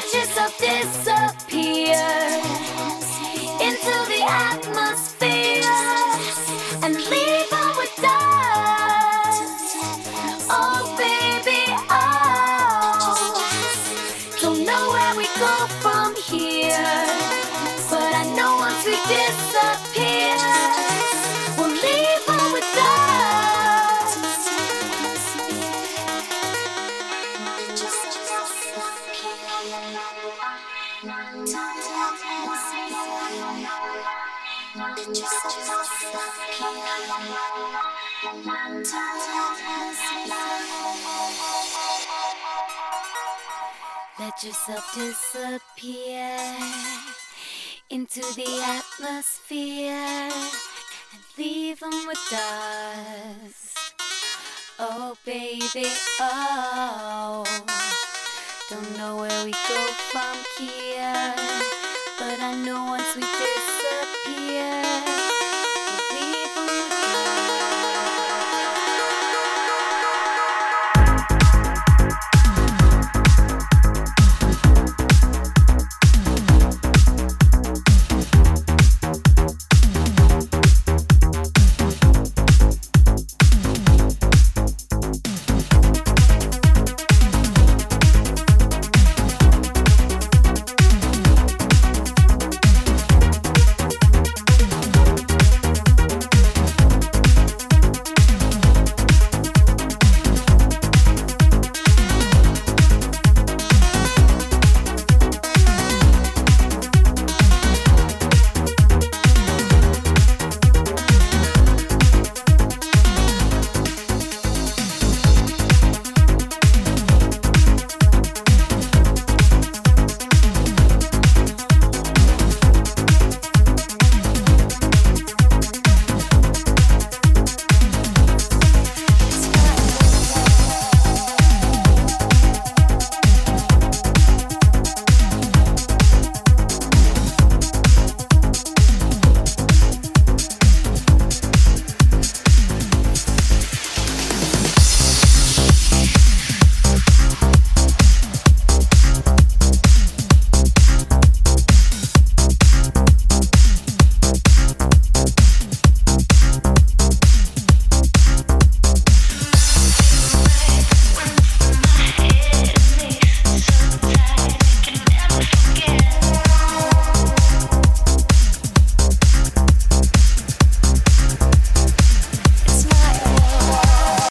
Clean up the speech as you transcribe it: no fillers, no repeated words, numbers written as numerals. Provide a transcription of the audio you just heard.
yourself disappear into the atmosphere and leave on with dust. Oh baby, oh, don't know where we go from here, but I know once we disappear, we'll leave on with dust. Let yourself disappear into the atmosphere and leave them with dust. Oh baby, oh, don't know where we go from here, but I know once we disappear,